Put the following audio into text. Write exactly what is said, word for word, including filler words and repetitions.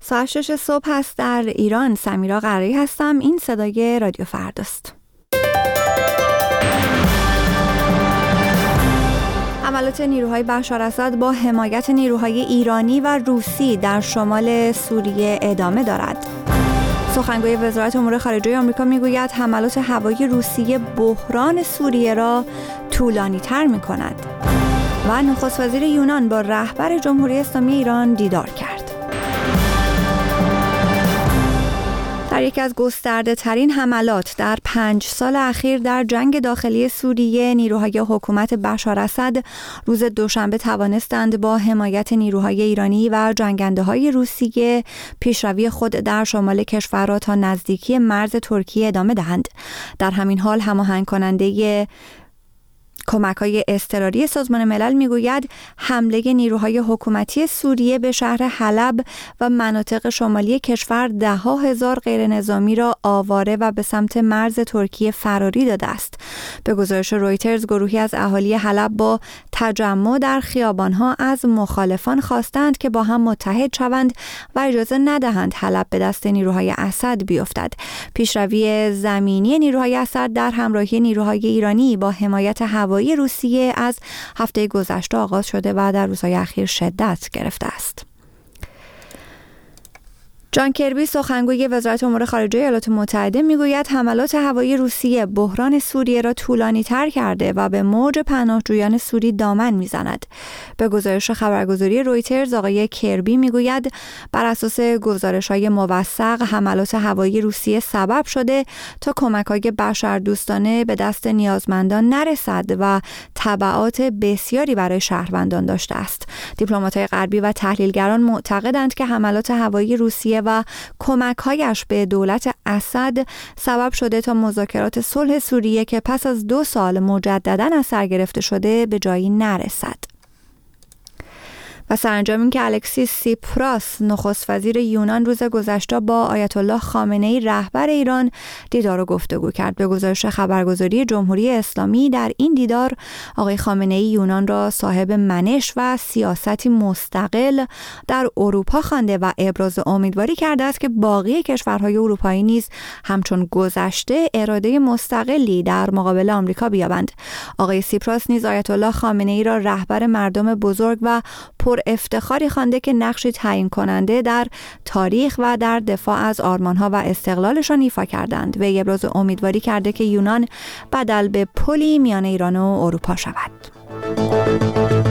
ساعت شش صبح هست در ایران. سمیرا قرایی هستم. این صدای رادیو فرداست. حملات نیروهای بشار اسد با حمایت نیروهای ایرانی و روسی در شمال سوریه ادامه دارد. سخنگوی وزارت امور خارجه آمریکا میگوید حملات هوایی روسیه بحران سوریه را طولانی‌تر می‌کند. و نخست وزیر یونان با رهبر جمهوری اسلامی ایران دیدار کرد. در یکی از گسترده ترین حملات در پنج سال اخیر در جنگ داخلی سوریه، نیروهای حکومت بشار اسد روز دوشنبه توانستند با حمایت نیروهای ایرانی و جنگنده های روسیه پیشروی خود در شمال کشور را تا نزدیکی مرز ترکیه ادامه دهند. در همین حال هماهنگ کننده کمک‌های اضطراری سازمان ملل میگوید حمله نیروهای حکومتی سوریه به شهر حلب و مناطق شمالی کشور ده ها هزار غیر نظامی را آواره و به سمت مرز ترکیه فراری داده است. به گزارش رویترز، گروهی از اهالی حلب با تجمع در خیابان‌ها از مخالفان خواستند که با هم متحد شوند و اجازه ندهند حلب به دست نیروهای اسد بیفتد. پیشروی زمینی نیروهای اسد در همراهی نیروهای ایرانی با حمایت هوایی روسیه از هفته گذشته آغاز شده و در روزهای اخیر شدت گرفته است. جان کربی، سخنگوی وزارت امور خارجه ایالات متحده، میگوید حملات هوایی روسیه بحران سوریه را طولانی‌تر کرده و به موج پناهجویان سوری دامن میزند. به گزارش خبرگزاری رویترز، آقای کربی میگوید بر اساس گزارش‌های موثق حملات هوایی روسیه سبب شده تا کمک‌های بشردوستانه به دست نیازمندان نرسد و تبعات بسیاری برای شهروندان داشته است. دیپلمات‌های غربی و تحلیلگران معتقدند که حملات هوایی روسیه و کمک‌هایش به دولت اسد سبب شده تا مذاکرات صلح سوریه که پس از دو سال مجدداً از سر گرفته شده به جایی نرسد. و سرانجام این که الکسیس سیپراس، نخست وزیر یونان، روز گذشته با آیت الله خامنه‌ای رهبر ایران دیدار و گفتگو کرد. به گزارش خبرگزاری جمهوری اسلامی، در این دیدار آقای خامنه‌ای یونان را صاحب منش و سیاستی مستقل در اروپا خوانده و ابراز امیدواری کرده است که باقی کشورهای اروپایی نیز همچون گذشته اراده مستقلی در مقابل آمریکا بیابند. آقای سیپراس نیز آیت الله خامنه‌ای را رهبر مردم بزرگ و پر افتخاری خوانده که نقشی تعیین کننده در تاریخ و در دفاع از آرمان‌ها و استقلالشان ایفا کردند و ابراز امیدواری کرده که یونان بدل به پلی میان ایران و اروپا شود.